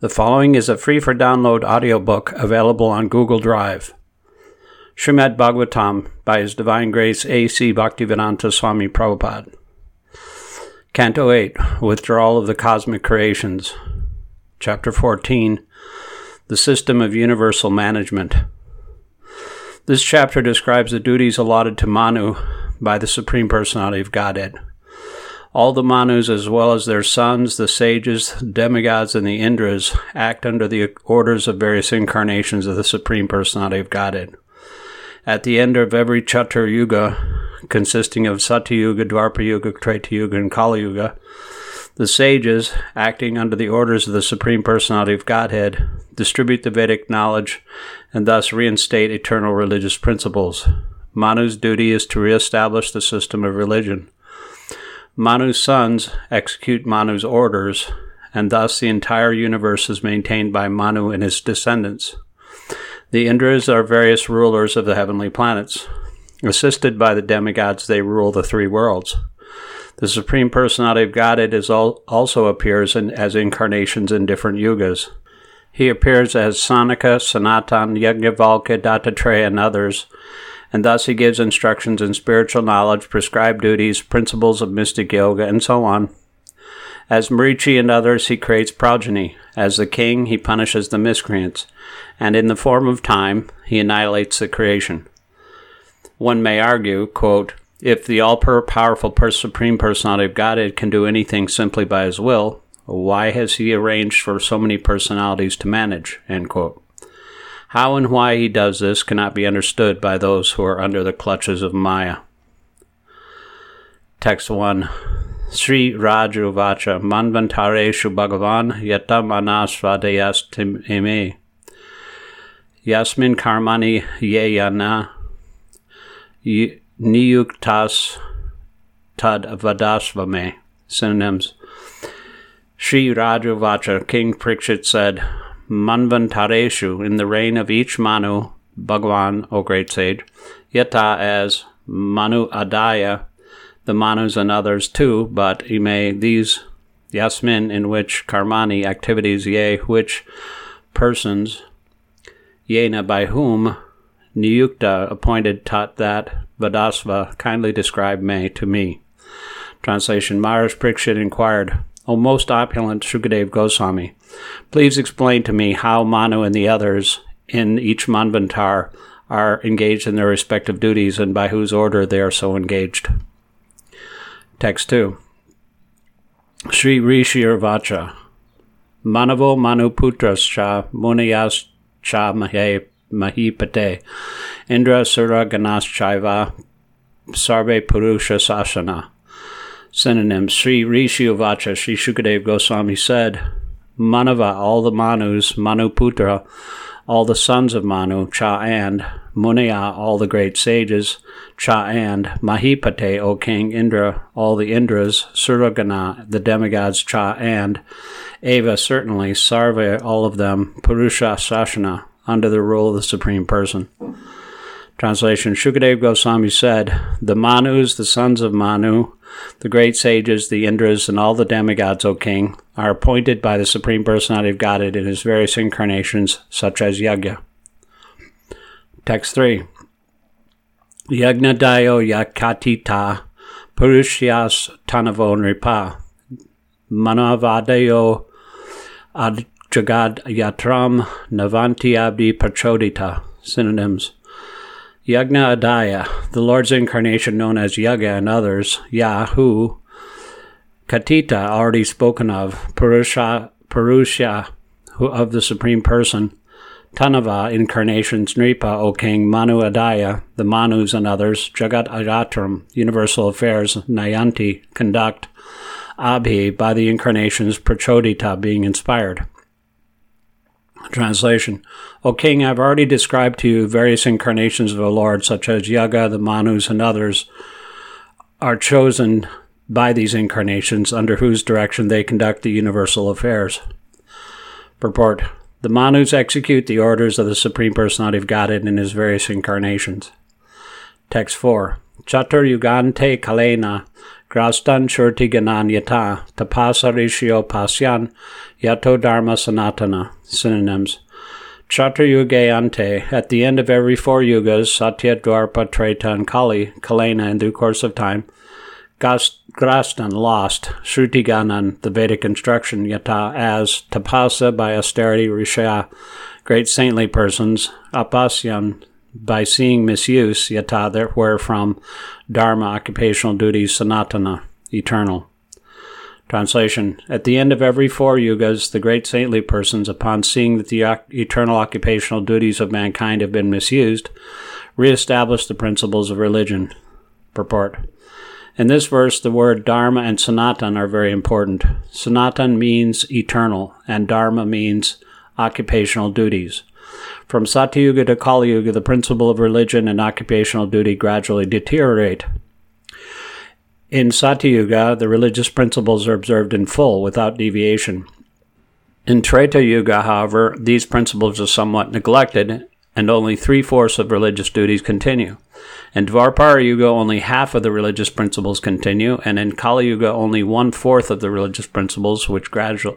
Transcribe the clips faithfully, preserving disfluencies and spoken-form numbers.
The following is a free-for-download audiobook available on Google Drive. Srimad Bhagavatam by His Divine Grace A C Bhaktivedanta Swami Prabhupada. Canto eight, Withdrawal of the Cosmic Creations. Chapter fourteen, The System of Universal Management. This chapter describes the duties allotted to Manu by the Supreme Personality of Godhead. All the Manus, as well as their sons, the sages, demigods, and the Indras, act under the orders of various incarnations of the Supreme Personality of Godhead. At the end of every Chatur Yuga, consisting of Satyuga, Dwapara Yuga, Treta Yuga, and Kali Yuga, the sages, acting under the orders of the Supreme Personality of Godhead, distribute the Vedic knowledge and thus reinstate eternal religious principles. Manu's duty is to reestablish the system of religion. Manu's sons execute Manu's orders, and thus the entire universe is maintained by Manu and his descendants. The Indras are various rulers of the heavenly planets. Assisted by the demigods, they rule the three worlds. The Supreme Personality of Godhead is al- also appears in, as incarnations in different yugas. He appears as Sanaka, Sanatan, Yajnavalkya, Dattatreya, and others, and thus he gives instructions in spiritual knowledge, prescribed duties, principles of mystic yoga, and so on. As Marichi and others, he creates progeny. As the king, he punishes the miscreants, and in the form of time, he annihilates the creation. One may argue, quote, if the all-powerful Supreme Personality of Godhead can do anything simply by his will, why has he arranged for so many personalities to manage, end quote. How and why he does this cannot be understood by those who are under the clutches of Maya. Text one. Sri Raju Vacha Manvantareshu Bhagavan Yata Manasvadayastim Eme Yasmin Karmani Yeyana Niyuktas Tad Vadasvame. Synonyms. Sri Raju Vacha, King Parikshit said, Manvantareshu, in the reign of each Manu, Bhagavan, O great sage, Yata as Manu Adaya, the Manus and others too, but Ime, these, Yasmin, in which Karmani, activities, Ye, which persons, Yena, by whom, Niyukta, appointed, taught that, Vadasva, kindly describe me to me. Translation. Maharaj Parikshit inquired, O most opulent Shukadev Goswami, please explain to me how Manu and the others in each Manvantar are engaged in their respective duties and by whose order they are so engaged. Text two. Sri Rishir Vacha Manavo Manu Putrascha Muniyas Cha Mahe Mahipate Indra Sura Ganas Chaiva Sarve Purusha Sasana. Synonyms. Sri Rishi Vacha, Sri Shukadev Goswami said, Manava, all the Manus, Manuputra, all the sons of Manu, Cha and, Muniya, all the great sages, Cha and, Mahipate, O King, Indra, all the Indras, Suragana, the demigods, Cha and, Eva, certainly, Sarve, all of them, Purusha Sasana, under the rule of the Supreme Person. Translation. Shukadev Goswami said, the Manus, the sons of Manu, the great sages, the Indras, and all the demigods, O King, are appointed by the Supreme Personality of Godhead in his various incarnations, such as Yajna. Text three. Yajna Dayo Yakatita Purushyas Tanavo Nripa Manavadayo Adjagad Yatram Navanti Abdi Prachodita. Synonyms. Yajna Adaya, the Lord's incarnation known as Yaga and others, Yah, who, Katita, already spoken of, Purusha, Purusha, who of the Supreme Person, Tanava, incarnations, Nripa, O King, Manu Adaya, the Manus and others, Jagat Ajatram, universal affairs, Nayanti, conduct, Abhi, by the incarnations, Prachodita, being inspired. Translation. O King, I have already described to you various incarnations of the Lord, such as Yaga, the Manus, and others, are chosen by these incarnations, under whose direction they conduct the universal affairs. Purport. The Manus execute the orders of the Supreme Personality of Godhead in his various incarnations. Text four. Chatur Yugante Kalena Grastan Shurti Ganan Yata, Tapasa Rishio Pasyan, Yato Dharma Sanatana. Synonyms. Chaturayuga Ante, at the end of every four yugas, Satya, Dwarpa, Treta, and Kali, Kalena, in due course of time, Grastan, lost, Shruti Ganan, the Vedic instruction, Yata, as, Tapasa, by austerity, Rishya, great saintly persons, Apasyan, by seeing misuse, Yata, wherefrom, Dharma, occupational duties, Sanatana, eternal. Translation. At the end of every four yugas, the great saintly persons, upon seeing that the eternal occupational duties of mankind have been misused, re-establish the principles of religion. Purport. In this verse, the word Dharma and Sanatan are very important. Sanatan means eternal, and Dharma means occupational duties. From Satyuga to Kali Yuga, the principle of religion and occupational duty gradually deteriorate. In Satyuga, the religious principles are observed in full, without deviation. In Treta Yuga, however, these principles are somewhat neglected, and only three-fourths of religious duties continue. In Dwapara Yuga, only half of the religious principles continue, and in Kali Yuga, only one-fourth of the religious principles, which gradually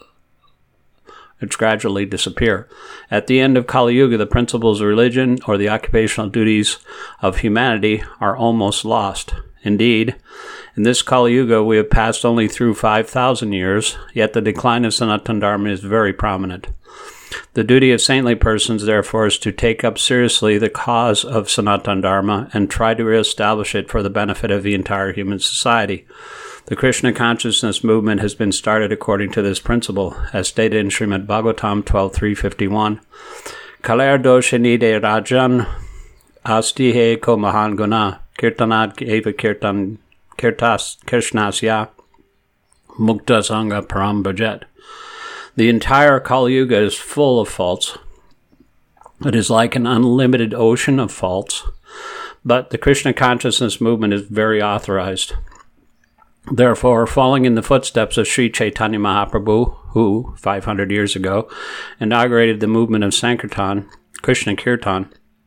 which gradually disappear. At the end of Kali Yuga, the principles of religion, or the occupational duties of humanity, are almost lost. Indeed, in this Kali Yuga, we have passed only through five thousand years, yet the decline of Sanatana Dharma is very prominent. The duty of saintly persons, therefore, is to take up seriously the cause of Sanatana Dharma and try to reestablish it for the benefit of the entire human society. The Krishna consciousness movement has been started according to this principle, as stated in Srimad Bhagavatam twelve three fifty-one. Kaler doshanide rajan asti he ko mahan guna kirtanad eva kirtan kirtas krishnasya mukta sangha param bhajet. The entire Kali Yuga is full of faults. It is like an unlimited ocean of faults, but the Krishna consciousness movement is very authorized. Therefore, following in the footsteps of Sri Chaitanya Mahaprabhu, who, five hundred years ago, inaugurated the movement of Sankirtan, Krishna Kirtan,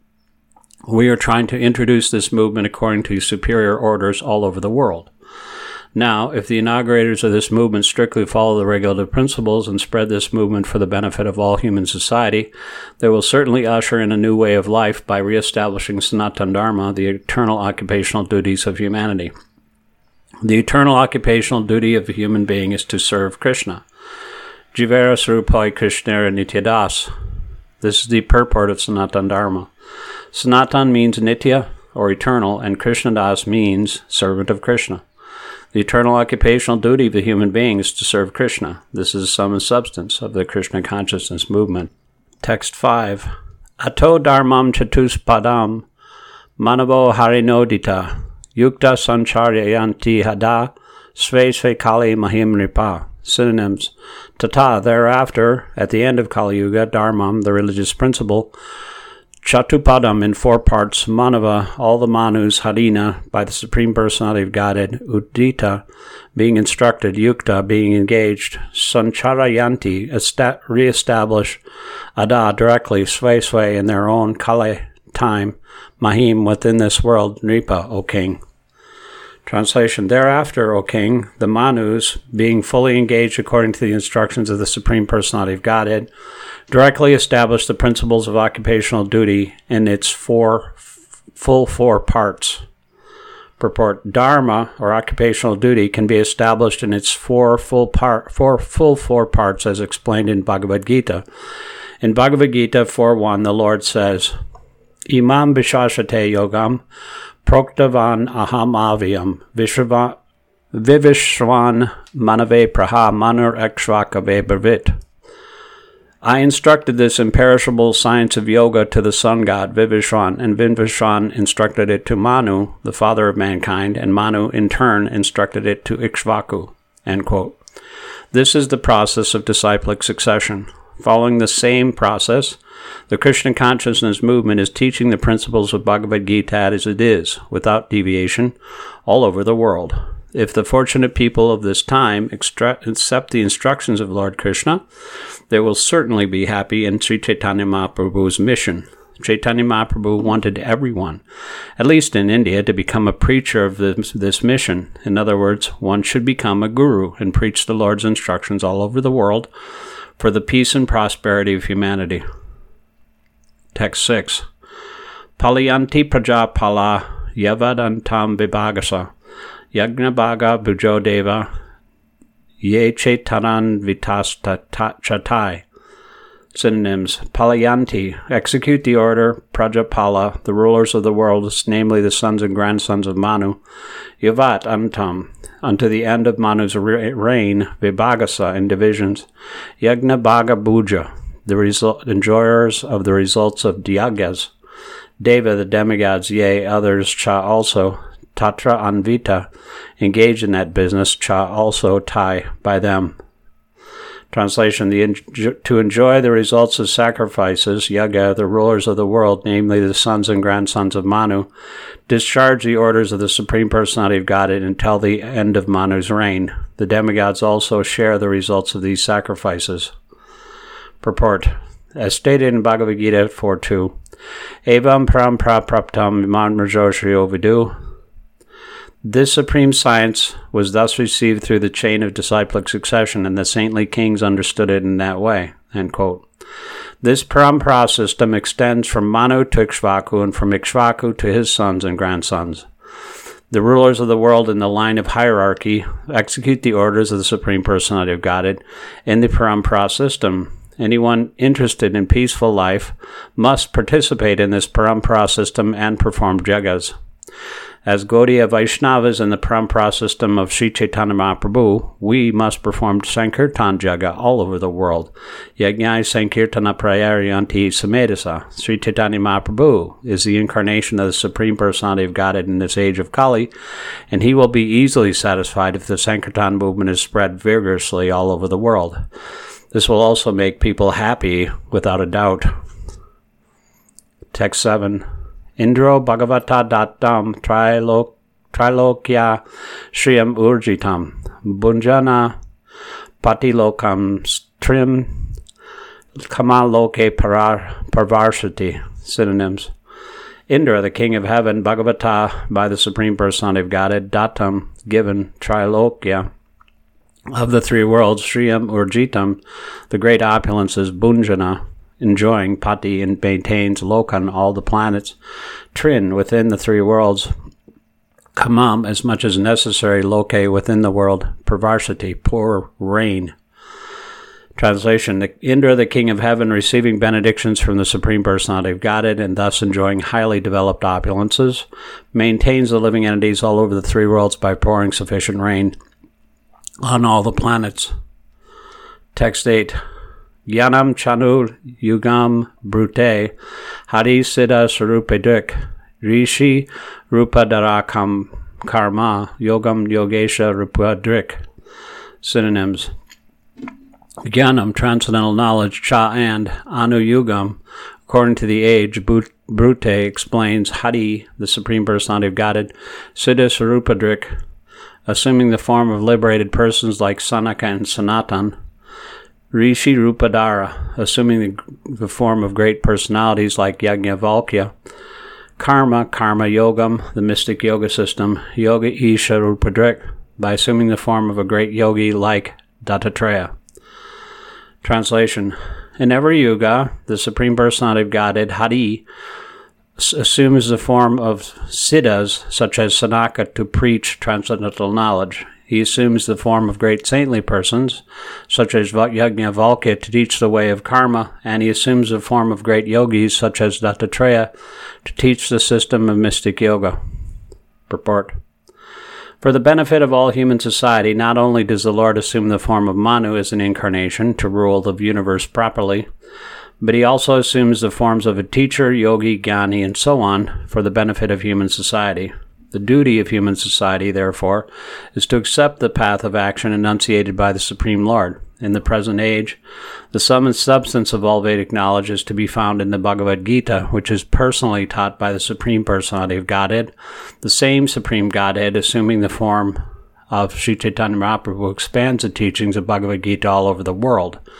we are trying to introduce this movement according to superior orders all over the world. Now, if the inaugurators of this movement strictly follow the regulative principles and spread this movement for the benefit of all human society, they will certainly usher in a new way of life by reestablishing Sanatana Dharma, the eternal occupational duties of humanity. The eternal occupational duty of a human being is to serve Krishna. Jivera Srupai Krishnera Nityadas. This is the purport of Sanatana Dharma. Sanatan means Nitya, or eternal, and Krishnadas means servant of Krishna. The eternal occupational duty of a human being is to serve Krishna. This is the sum and substance of the Krishna consciousness movement. Text five. Ato dharmam chatuspadam manavo harinodita yukta sancharyayanti hada sve sve kali mahim ripa. Synonyms. Tata, thereafter, at the end of Kali Yuga, dharmam, the religious principle, Chatupadam, in four parts, Manava, all the Manus, Harina, by the Supreme Personality of Godhead, Udita, being instructed, Yukta, being engaged, Sancharayanti, esta- re-establish, Ada, directly, Svay Svay, in their own Kale time, Mahim, within this world, Nripa, O King. Translation. Thereafter, O King, the Manus, being fully engaged according to the instructions of the Supreme Personality of Godhead, directly establish the principles of occupational duty in its four, full four parts. Purport. Dharma, or occupational duty, can be established in its four full, part, four, full four parts as explained in Bhagavad Gita. In Bhagavad Gita four one, the Lord says, Imam Vishashate Yogam Proktavan Aham Avyam Vishravan Vivishwan Manave Praha Manur Ekshvakave Bravit. I instructed this imperishable science of yoga to the sun god Vivishwan, and Vivishwan instructed it to Manu, the father of mankind, and Manu in turn instructed it to Ikshvaku. End quote. This is the process of disciplic succession. Following the same process, the Krishna consciousness movement is teaching the principles of Bhagavad Gita as it is, without deviation, all over the world. If the fortunate people of this time extra- accept the instructions of Lord Krishna, they will certainly be happy in Sri Chaitanya Mahaprabhu's mission. Chaitanya Mahaprabhu wanted everyone, at least in India, to become a preacher of this, this mission. In other words, one should become a guru and preach the Lord's instructions all over the world for the peace and prosperity of humanity. Text six. Palayanti prajapala yavadantam vibhagasa yagnabhaga bhujodeva ye chaitanan vitastachatai. Synonyms: Palayanti, execute the order; Prajapala, the rulers of the world, namely the sons and grandsons of Manu; Yavat Antam, unto the end of Manu's reign; Vibhagasa, in divisions; Yagna Bhaga Bhuja, the result, enjoyers of the results of Dhyagas; Deva, the demigods, yea, others, Cha also; Tatra Anvita, engaged in that business; Cha also, Tai, by them. Translation: the, to enjoy the results of sacrifices, Yaga, the rulers of the world, namely the sons and grandsons of Manu, discharge the orders of the Supreme Personality of Godhead until the end of Manu's reign. The demigods also share the results of these sacrifices. Purport: as stated in Bhagavad Gita four two, Evam pram prapraptam iman rajoshriyo vidu. This supreme science was thus received through the chain of disciplic succession, and the saintly kings understood it in that way. End quote. This parampara system extends from Manu to Ikshvaku, and from Ikshvaku to his sons and grandsons. The rulers of the world in the line of hierarchy execute the orders of the Supreme Personality of Godhead in the parampara system. Anyone interested in peaceful life must participate in this parampara system and perform jagas. As Gaudiya Vaishnavas in the parampara system of Sri Chaitanya Mahaprabhu, we must perform Sankirtan Jaga all over the world. Yajnai Sankirtana Prayaryanti Samedasa. Sri Chaitanya Mahaprabhu is the incarnation of the Supreme Personality of Godhead in this age of Kali, and he will be easily satisfied if the Sankirtan movement is spread vigorously all over the world. This will also make people happy, without a doubt. Text seven. Indro Bhagavata Dattam Trilok, Trilokya Shriyam Urjitam Bunjana Patilokam Trim Kamaloke Parar Parvarsati. Synonyms: Indra, the king of heaven; Bhagavata, by the Supreme Personality of Godhead; Dattam, given; Trilokya, of the three worlds; Shriyam Urjitam, the great opulences; Bunjana, enjoying; Pati, and maintains; Lokan, all the planets; Trin, within the three worlds; Kamam, as much as necessary; Loke, within the world; Pervarsity, pour rain. Translation: the Indra, the king of heaven, receiving benedictions from the Supreme Personality of Godhead and thus enjoying highly developed opulences, maintains the living entities all over the three worlds by pouring sufficient rain on all the planets. Text eight. Gyanam Chanur Yugam Brute Hari Siddha Sarupedrik Rishi Rupadarakam Karma Yogam Yogesha Rupadrik. Synonyms: Gyanam, transcendental knowledge; Cha, and; Anu Yugam, according to the age; Brute explains; Hari, the Supreme Personality of Godhead; Siddha Sarupadrik, assuming the form of liberated persons like Sanaka and Sanatan; Rishi Rupadara, assuming the, the form of great personalities like Yajnavalkya; Karma, Karma Yogam, the mystic yoga system; Yoga Isha Rupadrik, by assuming the form of a great yogi like Dattatreya. Translation: in every yuga, the Supreme Personality of Godhead, Hari, assumes the form of siddhas, such as Sanaka, to preach transcendental knowledge. He assumes the form of great saintly persons, such as Yajnavalkya, to teach the way of karma, and he assumes the form of great yogis, such as Dattatreya, to teach the system of mystic yoga. Purport: for the benefit of all human society, not only does the Lord assume the form of Manu as an incarnation to rule the universe properly, but he also assumes the forms of a teacher, yogi, jnani, and so on for the benefit of human society. The duty of human society, therefore, is to accept the path of action enunciated by the Supreme Lord. In the present age, the sum and substance of all Vedic knowledge is to be found in the Bhagavad Gita, which is personally taught by the Supreme Personality of Godhead. The same Supreme Godhead, assuming the form of Sri Chaitanya Mahaprabhu, expands the teachings of Bhagavad Gita all over the world.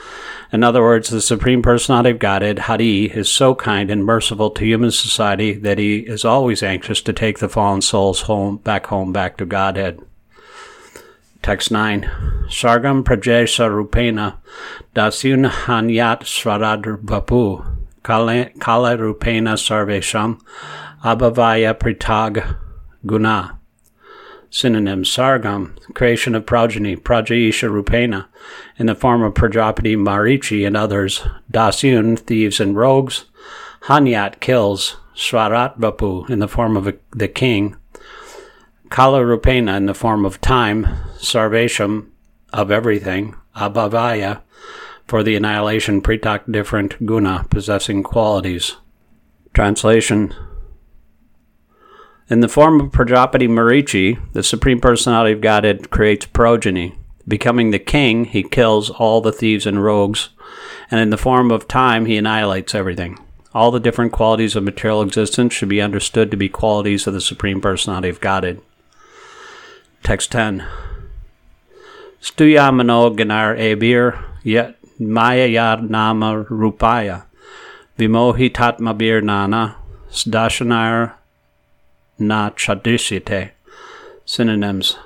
In other words, the Supreme Personality of Godhead, Hari, is so kind and merciful to human society that he is always anxious to take the fallen souls home, back home, back to Godhead. Text nine. Sargam Prajesa Rupena Dasyun Hanyat Svarad Vapu Kala Rupena Sarvesham Abhavaya Pritag Guna. Synonyms: Sargam, creation of progeny, Prajaisha Rupena, in the form of Prajapati, Marichi, and others. Dasyun, thieves and rogues. Hanyat, kills. Swarat Vapu, in the form of a, the king. Kala Rupena, in the form of time. Sarvesham, of everything. Abhavaya, for the annihilation. Pritak, different. Guna, possessing qualities. Translation: in the form of Prajapati Marichi, the Supreme Personality of Godhead creates progeny. Becoming the king, he kills all the thieves and rogues, and in the form of time, he annihilates everything. All the different qualities of material existence should be understood to be qualities of the Supreme Personality of Godhead. Text ten. Stuyamano Ganar Abir Yet Maya Yad Nama Rupaya Vimohitatmabir Nana Sdashanar Na Chadishite. Synonyms: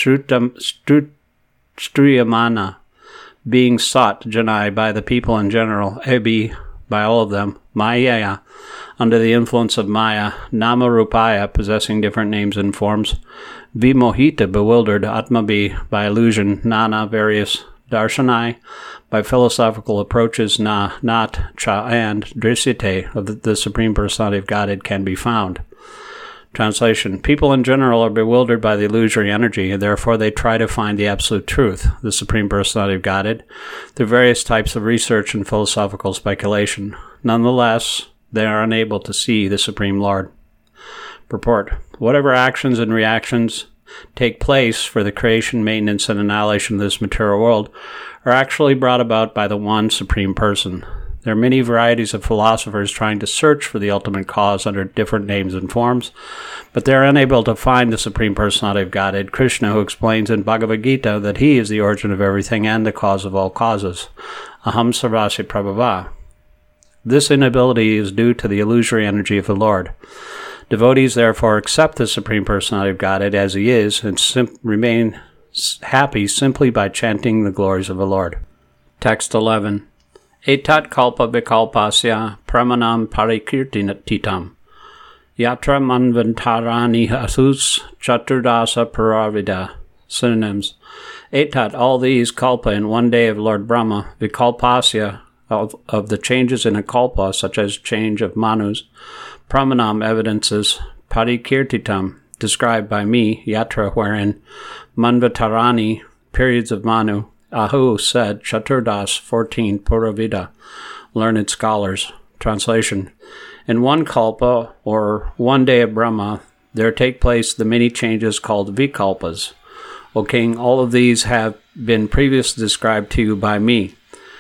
Struyamana, being sought, Janai, by the people in general, Ebi, by all of them, Maya, under the influence of Maya, Nama Rupaya, possessing different names and forms, Vimohita, bewildered, Atmabi, by illusion, Nana, various, Darshanai, by philosophical approaches, Na, not, Cha, and Drisite, of the, the Supreme Personality of Godhead, can be found. Translation: people in general are bewildered by the illusory energy, and therefore they try to find the absolute truth, the Supreme Personality of Godhead, through various types of research and philosophical speculation. Nonetheless, they are unable to see the Supreme Lord. Purport: whatever actions and reactions take place for the creation, maintenance, and annihilation of this material world are actually brought about by the one Supreme Person. There are many varieties of philosophers trying to search for the ultimate cause under different names and forms, but they are unable to find the Supreme Personality of Godhead, Krishna, who explains in Bhagavad Gita that he is the origin of everything and the cause of all causes. Aham sarvasya prabhava. This inability is due to the illusory energy of the Lord. Devotees therefore accept the Supreme Personality of Godhead as he is and sim- remain happy simply by chanting the glories of the Lord. Text eleven. Etat kalpa vikalpasya pramanam parikirtinitam yatra manvantarani asus chaturdasa paravida. Synonyms: Etat, all these, kalpa, in one day of Lord Brahma, vikalpasya, of, of the changes in a kalpa, such as change of manus, pramanam, evidences, parikirtitam, described by me, yatra, wherein, manvatarani, periods of manu, Ahu, said, Chaturdas, fourteen, Puravida, learned scholars. Translation: in one kalpa, or one day of Brahma, there take place the many changes called vikalpas. O king, all of these have been previously described to you by me.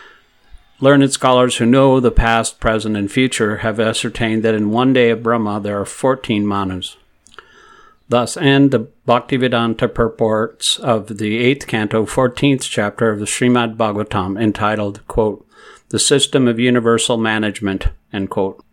Learned scholars who know the past, present, and future have ascertained that in one day of Brahma there are fourteen manus. Thus end the Bhaktivedanta purports of the eighth canto, fourteenth chapter of the Srimad Bhagavatam, entitled, quote, The System of Universal Management, end quote.